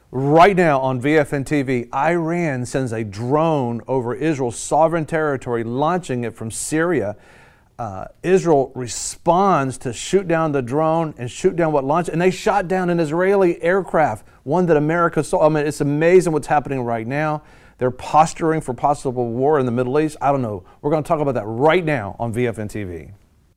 Right now on VFN TV, Iran sends a drone over Israel's sovereign territory, launching it from Syria. Israel responds to shoot down the drone and shoot down what launched, and they shot down an Israeli aircraft, one that America saw. I mean, it's amazing what's happening right now. They're posturing for possible war in the Middle East. I don't know. We're going to talk about that right now on VFN TV.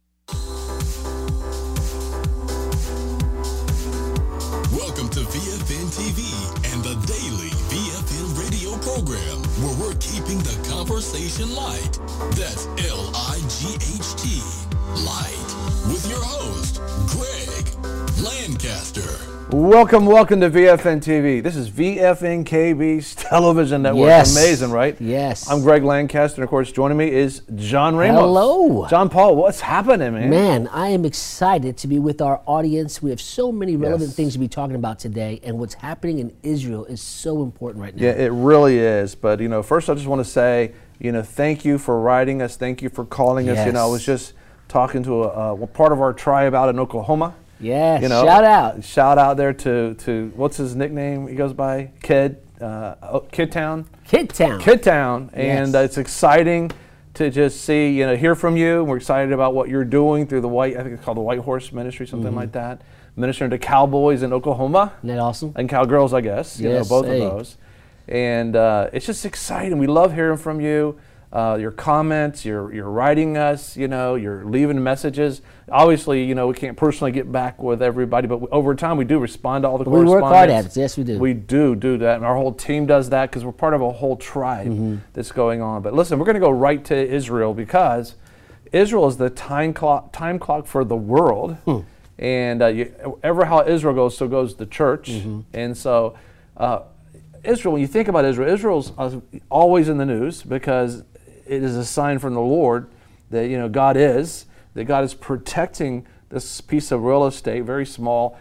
Welcome to VFN TV and the daily VFN radio program, where we're keeping the conversation light. That's L-I-G-H-T, light, with your host, Greg Lancaster. Welcome to VFN TV. This is VFN KB's television network. Yes. Amazing, right? Yes. I'm Greg Lancaster, and of course, joining me is John Ramos. Hello. John Paul, what's happening, man? Man, I am excited to be with our audience. We have so many relevant Yes. things to be talking about today, and what's happening in Israel is so important right now. Yeah, it really is. But, first I just want to say, thank you for writing us. Thank you for calling us. Yes. I was just talking to a part of our tribe out in Oklahoma. Yes, shout out. Shout out there to what's his nickname he goes by? Kid Town. Kid Town. Kid Town. And Yes. it's exciting to just see, hear from you. We're excited about what you're doing through I think it's called the White Horse Ministry, something like that. Ministering to cowboys in Oklahoma. Isn't that awesome? And cowgirls, I guess. Yes, Both hey. of those. And it's just exciting. We love hearing from you. Your comments, you're writing us, you're leaving messages. Obviously, we can't personally get back with everybody, but over time we do respond to all the We correspondence. work hard at it. Yes, we do. We do that, and our whole team does that because we're part of a whole tribe that's going on. But listen, we're going to go right to Israel because Israel is the time clock for the world. And ever how Israel goes, so goes the church. And so Israel, when you think about Israel, Israel's always in the news because it is a sign from the Lord that God is protecting this piece of real estate, very small,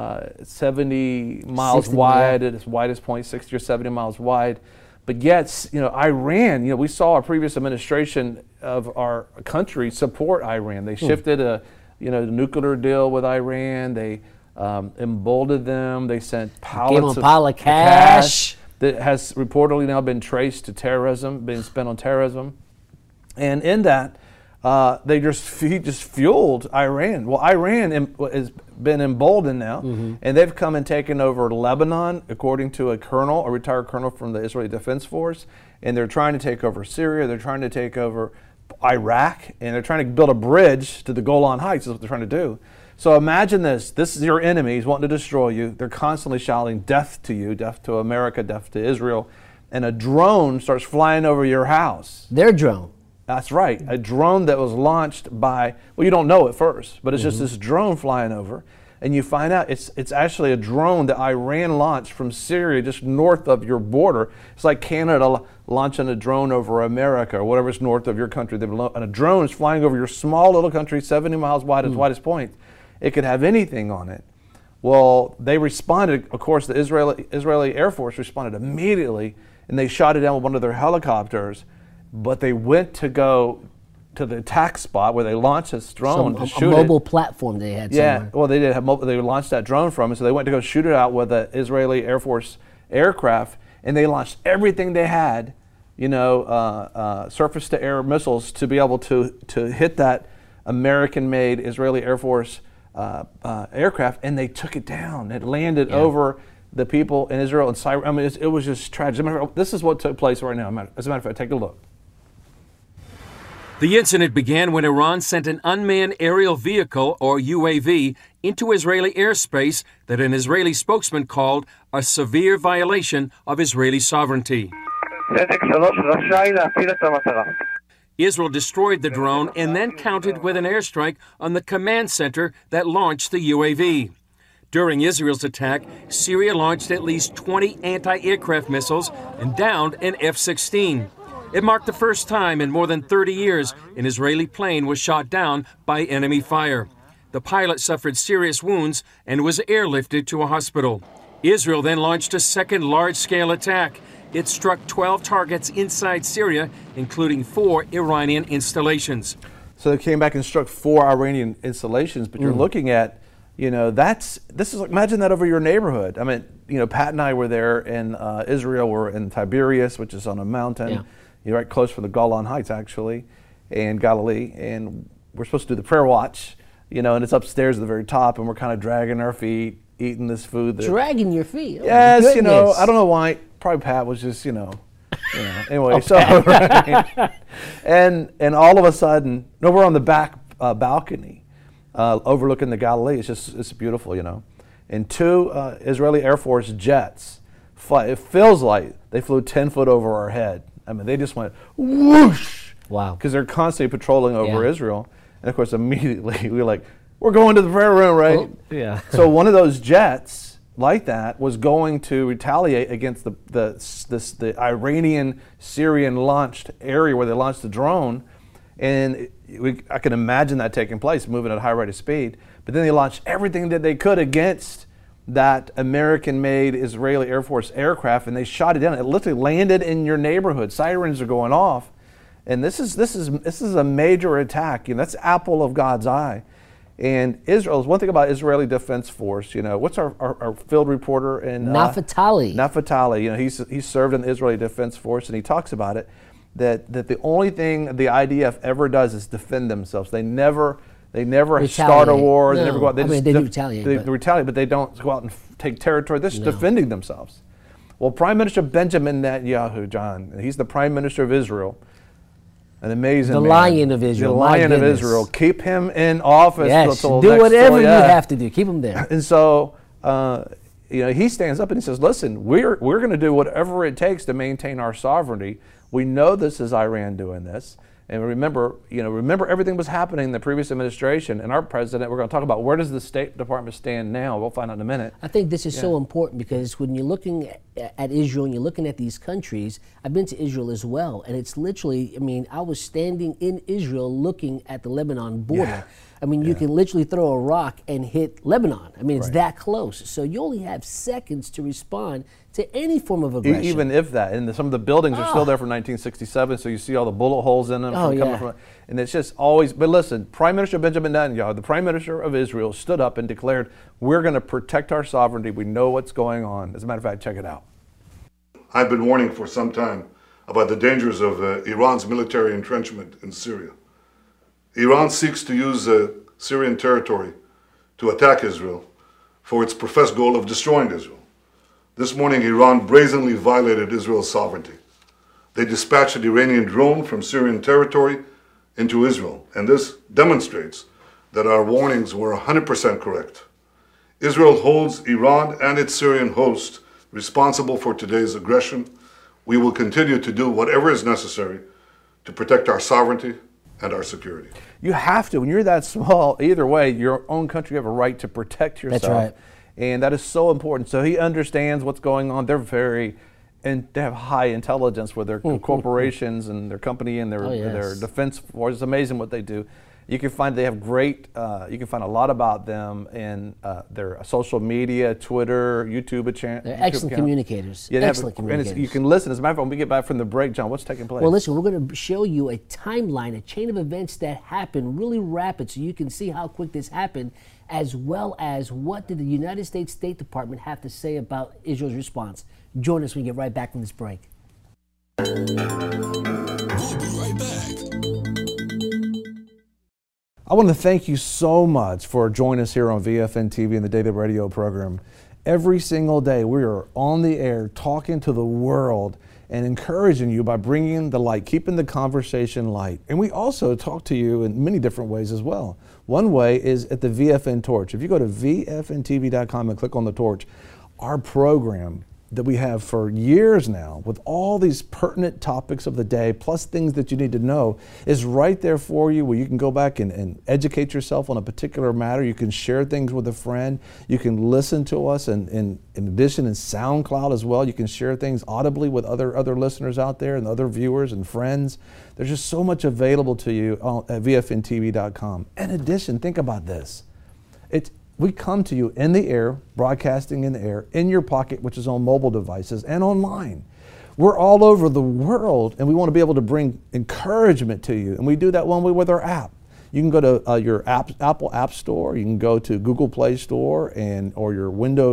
70 miles 60, wide at its widest point, 60 or 70 miles wide. But yet, Iran, we saw our previous administration of our country support Iran. They shifted the nuclear deal with Iran. They emboldened them. They sent pallets Gave them a pile of cash. That has reportedly now been traced to terrorism, being spent on terrorism. And in that, he just fueled Iran. Well, Iran has been emboldened now, and they've come and taken over Lebanon, according to a retired colonel from the Israeli Defense Force, and they're trying to take over Syria. They're trying to take over Iraq, and they're trying to build a bridge to the Golan Heights is what they're trying to do. So imagine this. This is your enemies wanting to destroy you. They're constantly shouting death to you, death to America, death to Israel. And a drone starts flying over your house. Their drone. That's right. A drone that was launched by, well, you don't know at first, but it's just this drone flying over. And you find out it's actually a drone that Iran launched from Syria, just north of your border. It's like Canada launching a drone over America or whatever's north of your country. And a drone is flying over your small little country, 70 miles wide, its widest point. It could have anything on it. Well, they responded, of course, the Israeli Air Force responded immediately, and they shot it down with one of their helicopters, but they went to go to the attack spot where they launched this drone to shoot it. A mobile platform they had somewhere. Well, they did have they launched that drone from it, so they went to go shoot it out with the Israeli Air Force aircraft, and they launched everything they had, surface-to-air missiles to be able to hit that American-made Israeli Air Force aircraft, and they took it down. It landed over the people in Israel and Cyprus. I mean, it was just tragic. As a matter of fact, this is what took place right now. As a matter of fact, take a look. The incident began when Iran sent an unmanned aerial vehicle, or UAV, into Israeli airspace that an Israeli spokesman called a severe violation of Israeli sovereignty. Israel destroyed the drone and then countered with an airstrike on the command center that launched the UAV. During Israel's attack, Syria launched at least 20 anti-aircraft missiles and downed an F-16. It marked the first time in more than 30 years an Israeli plane was shot down by enemy fire. The pilot suffered serious wounds and was airlifted to a hospital. Israel then launched a second large-scale attack. It struck 12 targets inside Syria, including 4 Iranian installations. So they came back and struck 4 Iranian installations, but you're looking at, this is like, imagine that over your neighborhood. I mean, Pat and I were there in Israel. We're in Tiberias, which is on a mountain. Yeah. You're right close from the Golan Heights, actually, in Galilee. And we're supposed to do the prayer watch, and it's upstairs at the very top, and we're kind of dragging our feet, eating this food. Dragging your feet. Oh, yes, goodness. I don't know why. Probably Pat was just, anyway. So, right. and all of a sudden, we're on the back balcony, overlooking the Galilee. It's beautiful, And 2 Israeli Air Force jets fly. It feels like they flew 10 foot over our head. I mean, they just went whoosh. Wow. Because they're constantly patrolling over Yeah. Israel. And of course, immediately we were like, we're going to the prayer room, right? Oh, yeah. So one of those jets like that was going to retaliate against the Iranian Syrian launched area where they launched the drone. And I can imagine that taking place, moving at a high rate of speed. But then they launched everything that they could against that American-made Israeli Air Force aircraft, and they shot it down. It literally landed in your neighborhood. Sirens are going off, and this is a major attack. That's apple of God's eye. And Israel, one thing about Israeli Defense Force, what's our field reporter in Naftali. Naftali, he served in the Israeli Defense Force, and he talks about it that the only thing the IDF ever does is defend themselves. They never start a war. No. They never go out. They do retaliate. They retaliate, but they don't go out and take territory. They're just defending themselves. Well, Prime Minister Benjamin Netanyahu, John, he's the Prime Minister of Israel. An amazing man. Lion of Israel. The Lion of Israel. Keep him in office. Yes, till do whatever you have to do. Keep him there. And so, he stands up and he says, listen, we're going to do whatever it takes to maintain our sovereignty. We know this is Iran doing this. And remember everything was happening in the previous administration, and our president, we're going to talk about where does the State Department stand now. We'll find out in a minute. I think this is so important because when you're looking at Israel and you're looking at these countries, I've been to Israel as well, and it's literally, I was standing in Israel looking at the Lebanon border. Yeah. You can literally throw a rock and hit Lebanon. It's Right. that close. So you only have seconds to respond to any form of aggression. Even if that, and some of the buildings are still there from 1967, so you see all the bullet holes in them. And it's just always, but listen, Prime Minister Benjamin Netanyahu, the Prime Minister of Israel, stood up and declared, we're going to protect our sovereignty. We know what's going on. As a matter of fact, check it out. I've been warning for some time about the dangers of Iran's military entrenchment in Syria. Iran seeks to use Syrian territory to attack Israel for its professed goal of destroying Israel. This morning, Iran brazenly violated Israel's sovereignty. They dispatched an Iranian drone from Syrian territory into Israel, and this demonstrates that our warnings were 100% correct. Israel holds Iran and its Syrian host responsible for today's aggression. We will continue to do whatever is necessary to protect our sovereignty and our security. You have to. When you're that small, either way, your own country, you have a right to protect yourself. That's right. And that is so important. So he understands what's going on. They have high intelligence with their corporations and their company and their defense force. It's amazing what they do. You can find they have great, you can find a lot about them in their social media, Twitter, YouTube channel. They're excellent communicators. Yeah, excellent communicators. And you can listen. As a matter of fact, when we get back from the break, John, what's taking place? Well, listen, we're going to show you a timeline, a chain of events that happen really rapid so you can see how quick this happened, as well as what did the United States State Department have to say about Israel's response. Join us when we get right back from this break. We'll be right back. I want to thank you so much for joining us here on VFN TV and the Daily Radio program. Every single day we are on the air talking to the world and encouraging you by bringing the light, keeping the conversation light. And we also talk to you in many different ways as well. One way is at the VFN Torch. If you go to VFNTV.com and click on the torch, our program that we have for years now with all these pertinent topics of the day plus things that you need to know is right there for you, where you can go back and educate yourself on a particular matter. You can share things with a friend. You can listen to us, and in addition in SoundCloud as well. You can share things audibly with other listeners out there and other viewers and friends. There's just so much available to you at VFNTV.com. In addition, think about this. We come to you in the air, broadcasting in the air, in your pocket, which is on mobile devices, and online. We're all over the world, and we want to be able to bring encouragement to you. And we do that one way with our app. You can go to your Apple App Store. You can go to Google Play Store or your Windows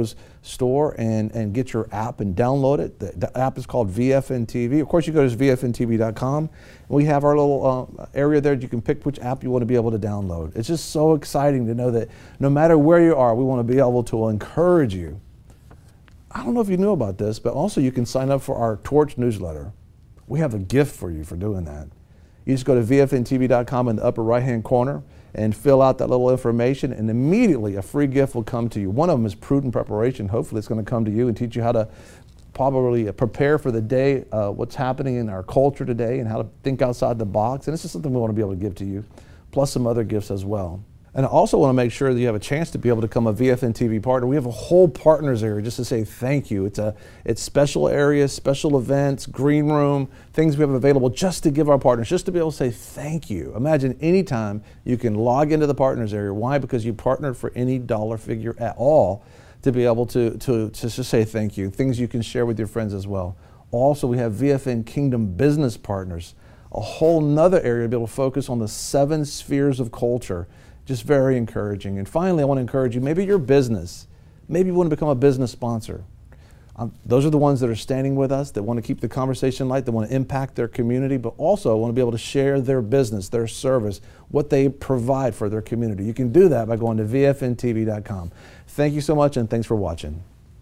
store and get your app and download it. The app is called VFN TV. Of course, you go to vfntv.com. We have our little area there. You can pick which app you want to be able to download. It's just so exciting to know that no matter where you are, we want to be able to encourage you. I don't know if you knew about this, but also you can sign up for our Torch newsletter. We have a gift for you for doing that. You just go to vfntv.com in the upper right-hand corner and fill out that little information, and immediately a free gift will come to you. One of them is Prudent Preparation. Hopefully it's going to come to you and teach you how to probably prepare for the day, what's happening in our culture today, and how to think outside the box. And this is something we want to be able to give to you, plus some other gifts as well. And I also want to make sure that you have a chance to be able to become a VFN TV partner. We have a whole partners area just to say thank you. It's special areas, special events, green room, things we have available just to give our partners, just to be able to say thank you. Imagine anytime you can log into the partners area. Why? Because you partnered for any dollar figure at all to be able to just say thank you. Things you can share with your friends as well. Also, we have VFN Kingdom Business Partners, a whole nother area to be able to focus on the 7 spheres of culture. Just very encouraging. And finally, I want to encourage you, maybe your business, maybe you want to become a business sponsor. Those are the ones that are standing with us, that want to keep the conversation light, that want to impact their community, but also want to be able to share their business, their service, what they provide for their community. You can do that by going to vfntv.com. Thank you so much, and thanks for watching.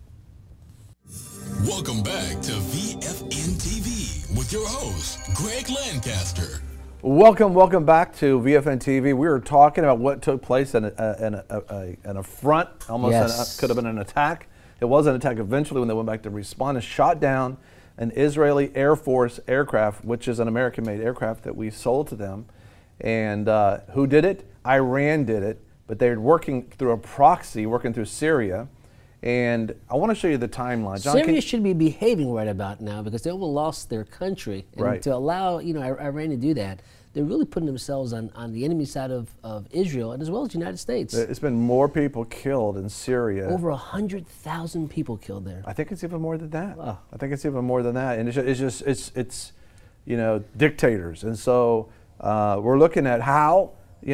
Welcome back to VFN TV with your host, Greg Lancaster. Welcome back to VFN TV. We were talking about what took place in an affront, almost could have been an attack. It was an attack eventually when they went back to respond and shot down an Israeli Air Force aircraft, which is an American-made aircraft that we sold to them. And who did it? Iran did it, but they're working through a proxy, working through Syria. And I want to show you the timeline. John, Syria should be behaving right about now because they almost lost their country. And right. To allow Iran to do that, they're really putting themselves on the enemy side of Israel and as well as the United States. It's been more people killed in Syria. Over 100,000 people killed there. I think it's even more than that. Oh. I think it's even more than that. And it's dictators. And so we're looking at how,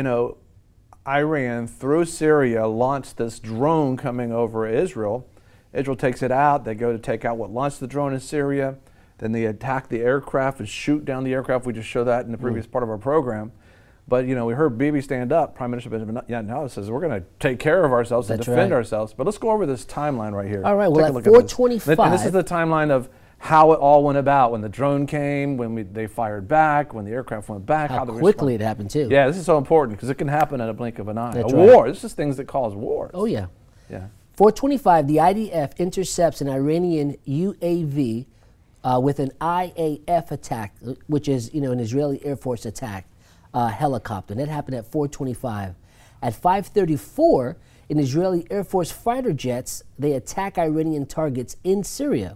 Iran through Syria launched this drone coming over Israel. Israel takes it out. They go to take out what launched the drone in Syria. Then they attack the aircraft and shoot down the aircraft. We just showed that in the previous part of our program. But, we heard Bibi stand up. Prime Minister Benjamin Netanyahu says, we're going to take care of ourselves and defend ourselves. But let's go over this timeline right here. All right, well, at 4:25. And this is the timeline of how it all went about, when the drone came, when they fired back, when the aircraft went back. How quickly it happened, too. Yeah, this is so important because it can happen in a blink of an eye. That's war, this is things that cause wars. Oh, yeah. Yeah. 4:25, the IDF intercepts an Iranian UAV with an IAF attack, which is, an Israeli Air Force attack helicopter. And that happened at 4:25. At 5:34, an Israeli Air Force fighter jets, they attack Iranian targets in Syria.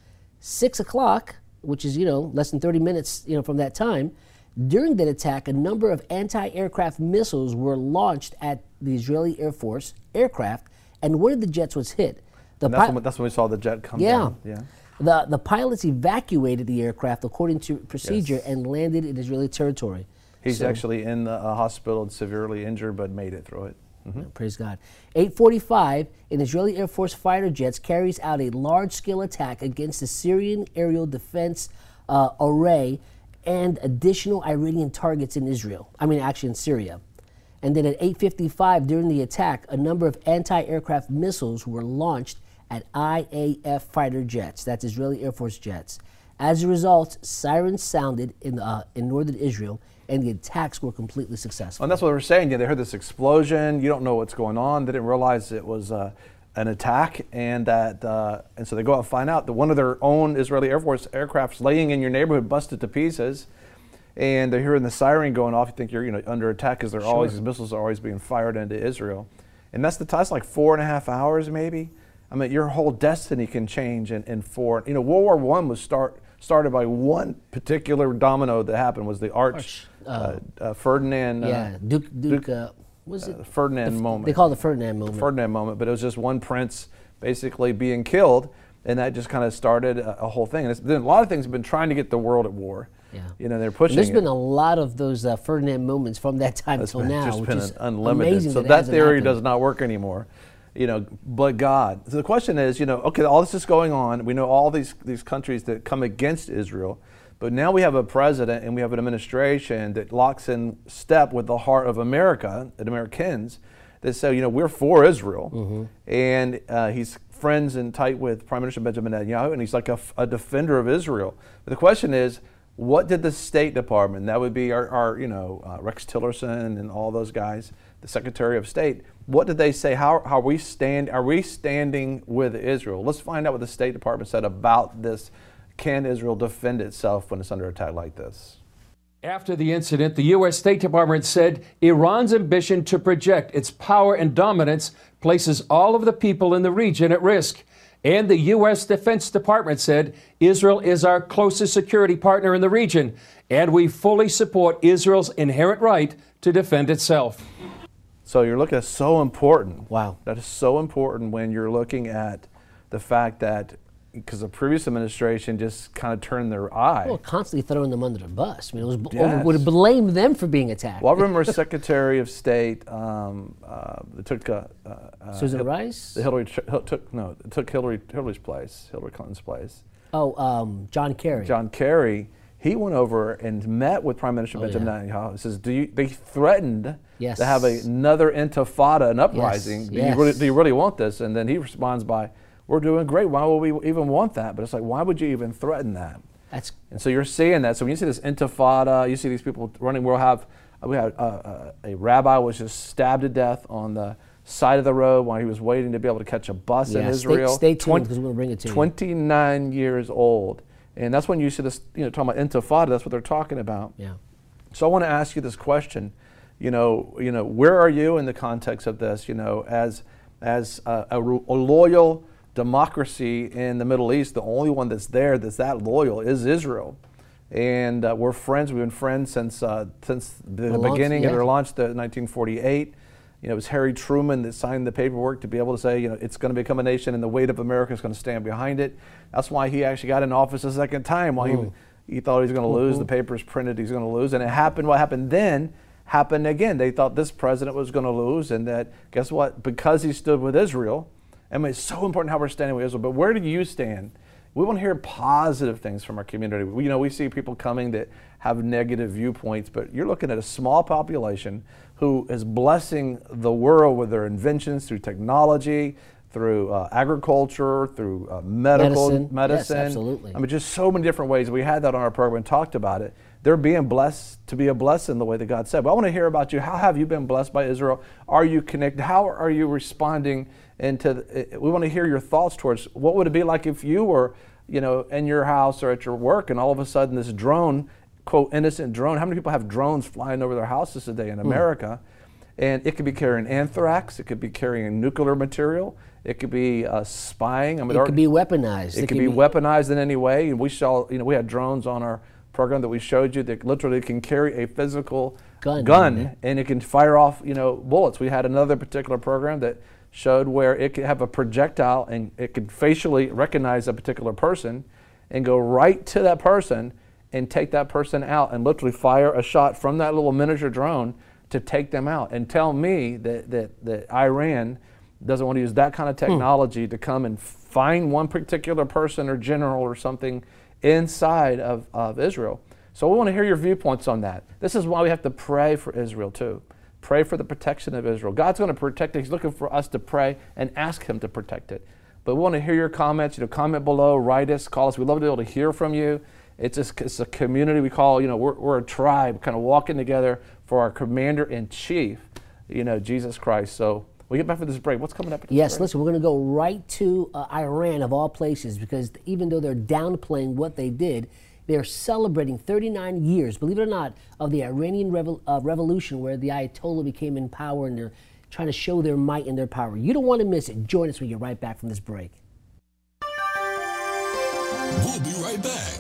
6 o'clock, which is, less than 30 minutes, from that time, during that attack, a number of anti-aircraft missiles were launched at the Israeli Air Force aircraft, and one of the jets was hit. That's when we saw the jet come down. Yeah. The pilots evacuated the aircraft according to procedure and landed in Israeli territory. He's actually in the hospital and severely injured, but made it through it. Mm-hmm. Praise God. 8:45, an Israeli Air Force fighter jets carries out a large-scale attack against the Syrian aerial defense array and additional Iranian targets in Israel. In Syria. And then at 8:55, during the attack, a number of anti-aircraft missiles were launched at IAF fighter jets. That's Israeli Air Force jets. As a result, sirens sounded in northern Israel, and the attacks were completely successful. And that's what we're saying. Yeah, they heard this explosion. You don't know what's going on. They didn't realize it was an attack, and so they go out and find out that one of their own Israeli Air Force aircraft's laying in your neighborhood, busted to pieces. And they're hearing the siren going off. You think you're under attack because these missiles are always being fired into Israel. And that's like 4.5 hours maybe. Your whole destiny can change in 4. World War I was started by one particular domino that happened, was the Ferdinand. Ferdinand moment. They call it the Ferdinand moment. Ferdinand moment, but it was just one prince basically being killed, and that just kind of started a whole thing. And a lot of things have been trying to get the world at war. Yeah. They're pushing. There's been a lot of those Ferdinand moments from that time until now, just which been is unlimited. amazing. So that theory does not work anymore. but God. So the question is, okay, all this is going on. We know all these countries that come against Israel, but now we have a president and we have an administration that locks in step with the heart of America and Americans that say, we're for Israel. And he's friends and tight with Prime Minister Benjamin Netanyahu, and he's like a defender of Israel. But the question is, what did the State Department, that would be our Rex Tillerson and all those guys, the Secretary of State, what did they say? Are we standing with Israel? Let's find out what the State Department said about this. Can Israel defend itself when it's under attack like this? After the incident, the U.S. State Department said Iran's ambition to project its power and dominance places all of the people in the region at risk. And the U.S. Defense Department said Israel is our closest security partner in the region, and we fully support Israel's inherent right to defend itself. So you're looking at so important. Wow. That is so important when you're looking at the fact that, because the previous administration just kind of turned their eye. Well, constantly throwing them under the bus. I mean, it Yes. would blame them for being attacked. Well, I remember Secretary of State Susan Rice? It took Hillary's place, Hillary Clinton's place. Oh, John Kerry. John Kerry, he went over and met with Prime Minister Benjamin Netanyahu. He says, they threatened to have another intifada, an uprising. Yes. Do you really want this? And then he responds by, we're doing great. Why would we even want that? But it's like, why would you even threaten that? And so you're seeing that. So when you see this intifada, you see these people running. We had a rabbi was just stabbed to death on the side of the road while he was waiting to be able to catch a bus in Israel. Stay tuned because we're going to bring it to you. 29 years old. And that's when you see this, talking about intifada, that's what they're talking about. Yeah. So I want to ask you this question. Where are you in the context of this, as a loyal democracy in the Middle East? The only one that's that loyal is Israel. And we're friends. We've been friends since the beginning of their launch, in 1948. It was Harry Truman that signed the paperwork to be able to say, it's going to become a nation and the weight of America is going to stand behind it. That's why he actually got in office a second time. While he thought he was going to lose, the papers printed he's going to lose. And it happened. What happened then happened again. They thought this president was going to lose, and that, guess what? Because he stood with Israel, it's so important how we're standing with Israel. But where do you stand? We want to hear positive things from our community. We see people coming that have negative viewpoints, but you're looking at a small population who is blessing the world with their inventions through technology, through agriculture, through medicine. Yes, absolutely. Just so many different ways. We had that on our program and talked about it. They're being blessed to be a blessing the way that God said. But I want to hear about you. How have you been blessed by Israel? Are you connected? How are you responding? We want to hear your thoughts towards what would it be like if you were, in your house or at your work, and all of a sudden this drone, quote, innocent drone. How many people have drones flying over their houses today in America? And it could be carrying anthrax. It could be carrying nuclear material. It could be spying. It could be weaponized. It could be weaponized in any way. And we saw, we had drones on our program that we showed you that literally can carry a physical gun and it can fire off, bullets. We had another particular program that showed where it could have a projectile and it could facially recognize a particular person and go right to that person and take that person out and literally fire a shot from that little miniature drone to take them out. And tell me that Iran doesn't want to use that kind of technology to come and find one particular person or general or something inside of Israel. So we want to hear your viewpoints on that. This is why we have to pray for Israel too. Pray for the protection of Israel. God's going to protect it. He's looking for us to pray and ask Him to protect it. But we want to hear your comments. Comment below, write us, call us. We'd love to be able to hear from you. It's a community we call, we're a tribe kind of walking together for our commander-in-chief, Jesus Christ. So we'll get back for this break. What's coming up? Yes, listen, we're going to go right to Iran of all places, because even though they're downplaying what they did, they're celebrating 39 years, believe it or not, of the Iranian revolution, where the Ayatollah became in power, and they're trying to show their might and their power. You don't want to miss it. Join us when we get right back from this break. We'll be right back.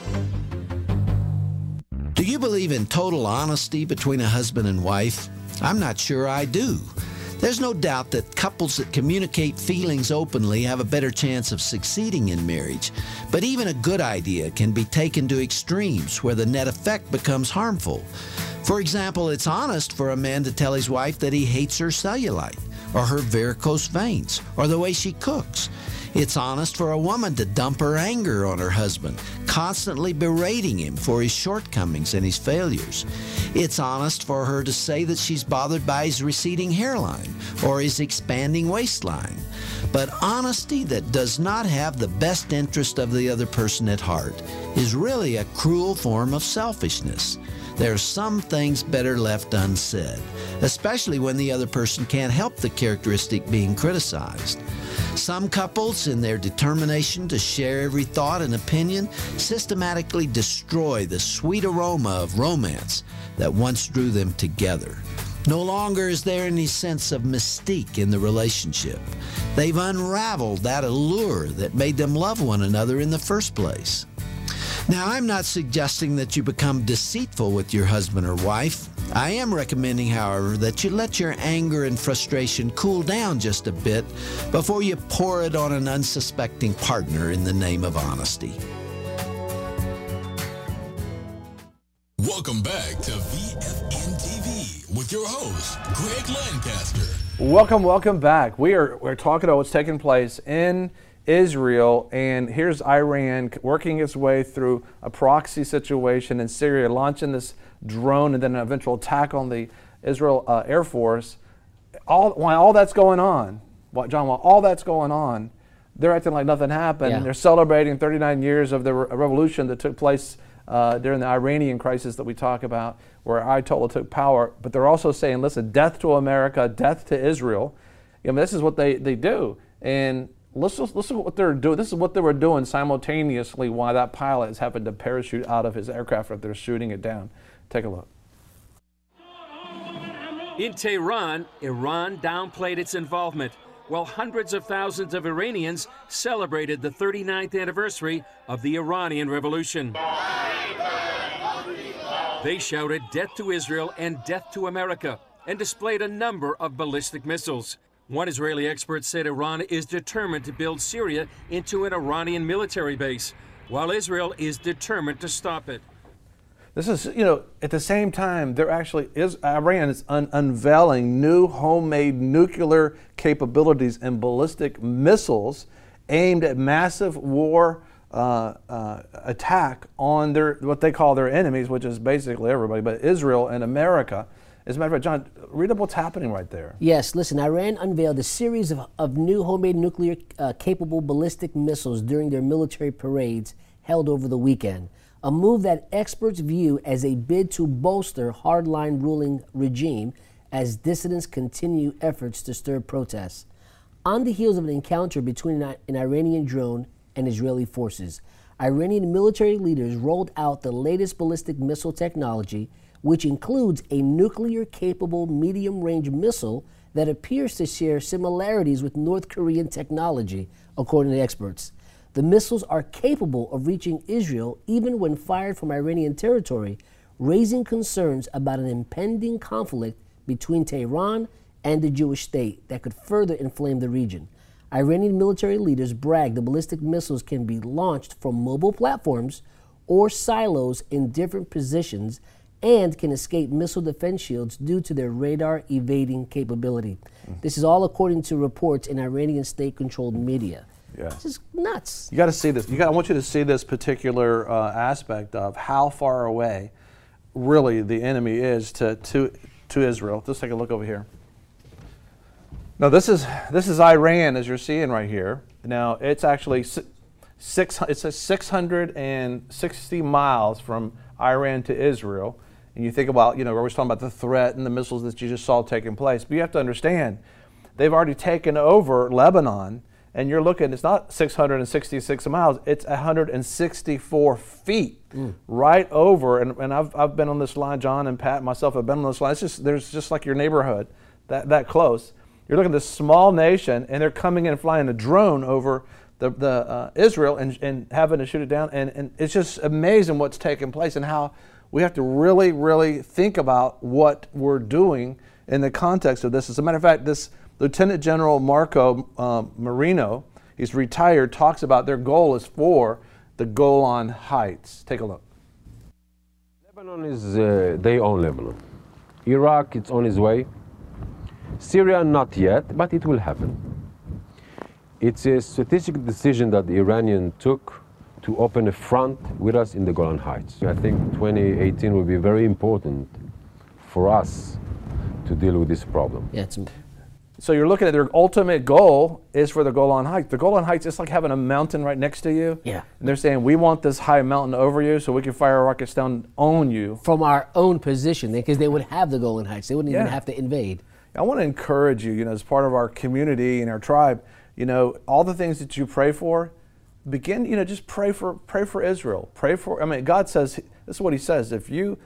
Do you believe in total honesty between a husband and wife? I'm not sure I do. There's no doubt that couples that communicate feelings openly have a better chance of succeeding in marriage. But even a good idea can be taken to extremes where the net effect becomes harmful. For example, it's honest for a man to tell his wife that he hates her cellulite, or her varicose veins, or the way she cooks. It's honest for a woman to dump her anger on her husband, constantly berating him for his shortcomings and his failures. It's honest for her to say that she's bothered by his receding hairline or his expanding waistline. But honesty that does not have the best interest of the other person at heart is really a cruel form of selfishness. There are some things better left unsaid, especially when the other person can't help the characteristic being criticized. Some couples, in their determination to share every thought and opinion, systematically destroy the sweet aroma of romance that once drew them together. No longer is there any sense of mystique in the relationship. They've unraveled that allure that made them love one another in the first place. Now, I'm not suggesting that you become deceitful with your husband or wife. I am recommending, however, that you let your anger and frustration cool down just a bit before you pour it on an unsuspecting partner in the name of honesty. Welcome back to VFN TV with your host, Greg Lancaster. Welcome back. We're talking about what's taking place in Israel, and here's Iran working its way through a proxy situation in Syria, launching this drone and then an eventual attack on the Israel Air Force. While all that's going on, they're acting like nothing happened. Yeah. They're celebrating 39 years of the revolution that took place during the Iranian crisis that we talk about, where Ayatollah took power. But they're also saying, listen, death to America, death to Israel. This is what they do. And listen to what they're doing. This is what they were doing simultaneously while that pilot is having to parachute out of his aircraft after they're shooting it down. Take a look. In Tehran, Iran downplayed its involvement, while hundreds of thousands of Iranians celebrated the 39th anniversary of the Iranian Revolution. They shouted death to Israel and death to America and displayed a number of ballistic missiles. One Israeli expert said Iran is determined to build Syria into an Iranian military base, while Israel is determined to stop it. This is, at the same time, Iran is unveiling new homemade nuclear capabilities and ballistic missiles aimed at massive war attack on what they call their enemies, which is basically everybody, but Israel and America. As a matter of fact, John, read up what's happening right there. Yes, listen, Iran unveiled a series of new homemade nuclear capable ballistic missiles during their military parades held over the weekend, a move that experts view as a bid to bolster hardline ruling regime as dissidents continue efforts to stir protests. On the heels of an encounter between an Iranian drone and Israeli forces, Iranian military leaders rolled out the latest ballistic missile technology, which includes a nuclear-capable medium-range missile that appears to share similarities with North Korean technology, according to experts. The missiles are capable of reaching Israel even when fired from Iranian territory, raising concerns about an impending conflict between Tehran and the Jewish state that could further inflame the region. Iranian military leaders brag the ballistic missiles can be launched from mobile platforms or silos in different positions and can escape missile defense shields due to their radar evading capability. This is all according to reports in Iranian state-controlled media. Yeah. This is nuts. You got to see this. I want you to see this particular aspect of how far away really the enemy is to Israel. Let's take a look over here. Now this is Iran, as you're seeing right here. Now it's actually 660 miles from Iran to Israel. And you think about, we're always talking about the threat and the missiles that you just saw taking place. But you have to understand, they've already taken over Lebanon, and you're looking, it's not 666 miles, it's 164 feet right over. And I've been on this line, John and Pat and myself have been on this line. There's just like your neighborhood, that close. You're looking at this small nation, and they're coming in and flying a drone over the Israel and having to shoot it down. And it's just amazing what's taking place and how we have to really, really think about what we're doing in the context of this. As a matter of fact, this Lieutenant General Marco Marino, he's retired, talks about their goal is for the Golan Heights. Take a look. Lebanon is, they own Lebanon. Iraq, it's on its way. Syria, not yet, but it will happen. It's a strategic decision that the Iranians took to open a front with us in the Golan Heights. I think 2018 will be very important for us to deal with this problem. Yeah, so you're looking at their ultimate goal is for the Golan Heights. The Golan Heights is like having a mountain right next to you. Yeah. And they're saying, we want this high mountain over you so we can fire rockets down on you. From our own position, because they would have the Golan Heights. They wouldn't even have to invade. I want to encourage you, as part of our community and our tribe, all the things that you pray for, begin, just pray for Israel. God says, this is what he says, if you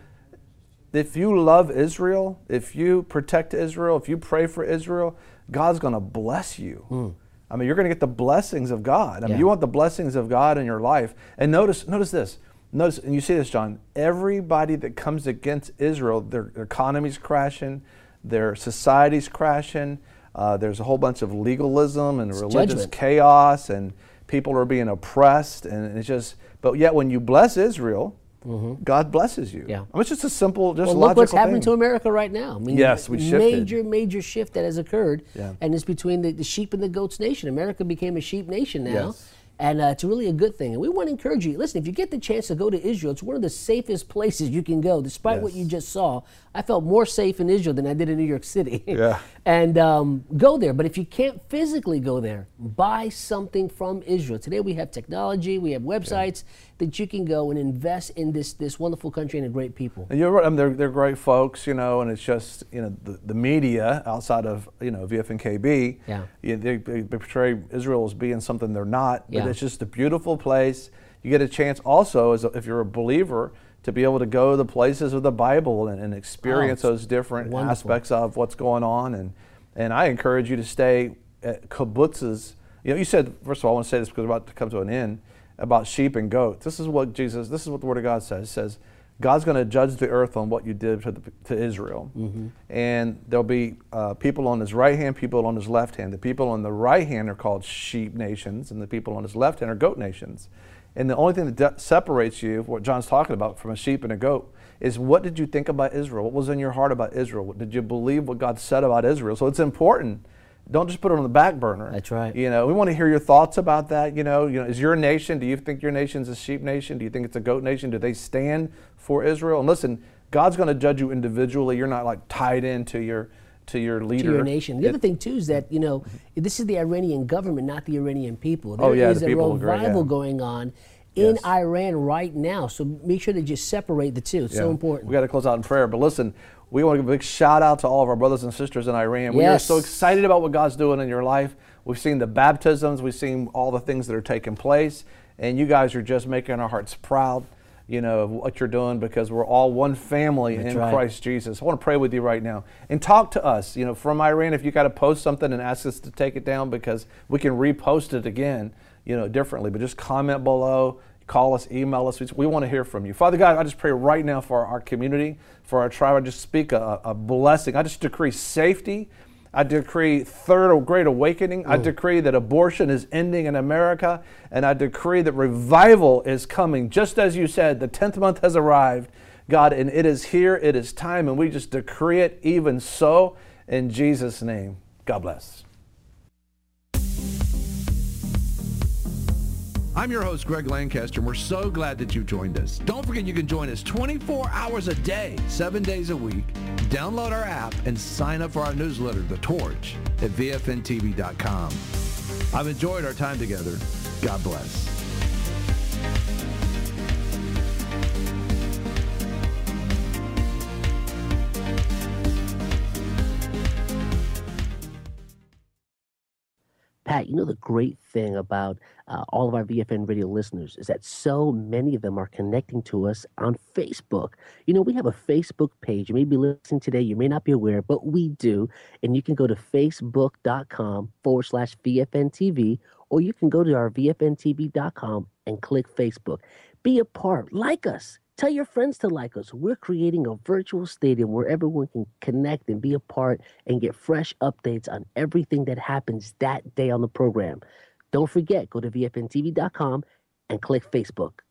love Israel, if you protect Israel, if you pray for Israel, God's going to bless you. You're going to get the blessings of God. You want the blessings of God in your life. And notice this. And you see this, John. Everybody that comes against Israel, their economy's crashing, their society's crashing. There's a whole bunch of legalism and religious chaos, and people are being oppressed. And it's just, but yet when you bless Israel, God blesses you. Yeah. It's just a simple, just logical look what's thing. happening to America right now. Yes, we shifted. Major shift that has occurred, and it's between the sheep and the goats nation. America became a sheep nation now. Yes. And it's really a good thing. And we want to encourage you. Listen, if you get the chance to go to Israel, it's one of the safest places you can go. Despite what you just saw, I felt more safe in Israel than I did in New York City. Yeah. And go there. But if you can't physically go there, buy something from Israel. Today we have technology, we have websites that you can go and invest in this wonderful country and a great people. And you're right. They're great folks, and it's just, the media outside of, VFN-KB, they portray Israel as being something they're not. But it's just a beautiful place. You get a chance also, if you're a believer, to be able to go to the places of the Bible and experience those different aspects of what's going on. And I encourage you to stay at kibbutzes. You said, first of all, I want to say this because we're about to come to an end, about sheep and goats. This is what the Word of God says. It says, God's going to judge the earth on what you did to Israel. And there'll be people on his right hand, people on his left hand. The people on the right hand are called sheep nations, and the people on his left hand are goat nations. And the only thing that separates you, what John's talking about, from a sheep and a goat, is what did you think about Israel? What was in your heart about Israel? Did you believe what God said about Israel? So it's important. Don't just put it on the back burner. That's right. We want to hear your thoughts about that. Is your nation, do you think your nation's a sheep nation? Do you think it's a goat nation? Do they stand for Israel? And listen, God's going to judge you individually. You're not like tied into your leader. To your nation. The other thing too is that, this is the Iranian government, not the Iranian people. There is the a people revival going on in Iran right now. So make sure to just separate the two. It's so important. We got to close out in prayer. But listen, we want to give a big shout out to all of our brothers and sisters in Iran. We are so excited about what God's doing in your life. We've seen the baptisms. We've seen all the things that are taking place. And you guys are just making our hearts proud, of what you're doing, because we're all one family in Christ Jesus. I want to pray with you right now. And talk to us, from Iran. If you got to post something and ask us to take it down, because we can repost it again, differently. But just comment below. Call us, email us. We want to hear from you. Father God, I just pray right now for our community, for our tribe. I just speak a blessing. I just decree safety. I decree third great awakening. I decree that abortion is ending in America. And I decree that revival is coming. Just as you said, the 10th month has arrived, God, and it is here. It is time. And we just decree it even so in Jesus' name. God bless. I'm your host, Greg Lancaster, and we're so glad that you joined us. Don't forget you can join us 24 hours a day, 7 days a week. Download our app and sign up for our newsletter, The Torch, at VFNTV.com. I've enjoyed our time together. God bless. Pat, the great thing about all of our VFN radio listeners is that so many of them are connecting to us on Facebook. We have a Facebook page. You may be listening today. You may not be aware, but we do. And you can go to facebook.com/VFNTV, or you can go to our VFNTV.com and click Facebook. Be a part. Like us. Tell your friends to like us. We're creating a virtual stadium where everyone can connect and be a part and get fresh updates on everything that happens that day on the program. Don't forget, go to VFNTV.com and click Facebook.